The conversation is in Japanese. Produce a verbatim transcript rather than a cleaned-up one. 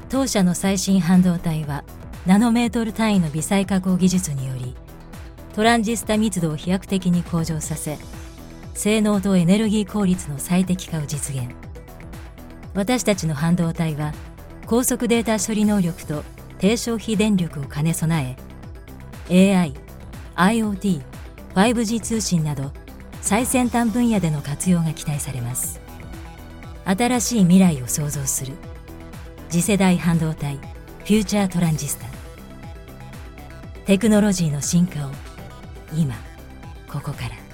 当社の最新半導体はナノメートル単位の微細加工技術によりトランジスタ密度を飛躍的に向上させ、性能とエネルギー効率の最適化を実現。私たちの半導体は高速データ処理能力と低消費電力を兼ね備え、 エーアイ、アイオーティー、ファイブジー 通信など最先端分野での活用が期待されます。新しい未来を創造する次世代半導体フューチャートランジスタ。テクノロジーの進化を今ここから。